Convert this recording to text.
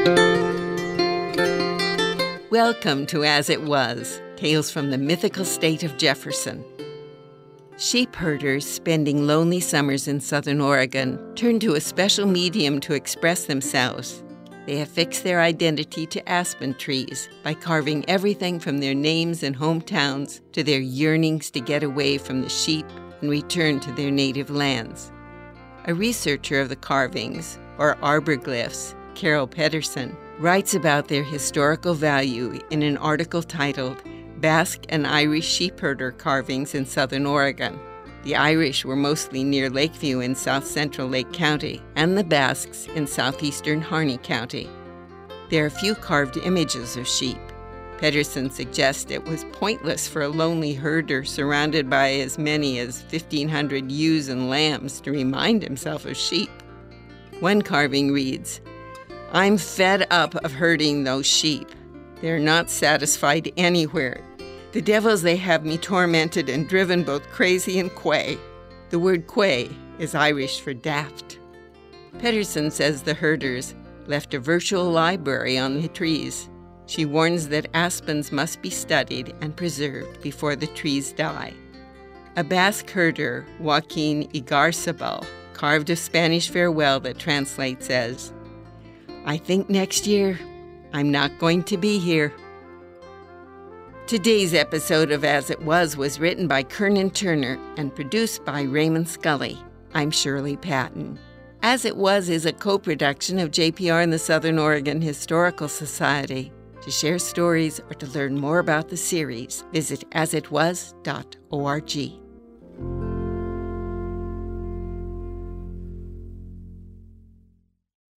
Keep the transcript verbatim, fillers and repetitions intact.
Welcome to As It Was, Tales from the mythical state of Jefferson. Sheep herders spending lonely summers in southern Oregon turn to a special medium to express themselves. They affix their identity to aspen trees by carving everything from their names and hometowns to their yearnings to get away from the sheep and return to their native lands. A researcher of the carvings, or arborglyphs, Carol Pedersen, writes about their historical value in an article titled Basque and Irish Sheepherder Carvings in Southern Oregon. The Irish were mostly near Lakeview in south-central Lake County, and the Basques in southeastern Harney County. There are few carved images of sheep. Pedersen suggests it was pointless for a lonely herder surrounded by as many as fifteen hundred ewes and lambs to remind himself of sheep. One carving reads, "I'm fed up of herding those sheep. They're not satisfied anywhere. The devils, they have me tormented and driven both crazy and quay." The word quay is Irish for daft. Pedersen says the herders left a virtual library on the trees. She warns that aspens must be studied and preserved before the trees die. A Basque herder, Joaquin Igarzabal, carved a Spanish farewell that translates as, "I think next year I'm not going to be here." Today's episode of As It Was was written by Kernan Turner and produced by Raymond Scully. I'm Shirley Patton. As It Was is a co-production of J P R and the Southern Oregon Historical Society. To share stories or to learn more about the series, visit as it was dot org.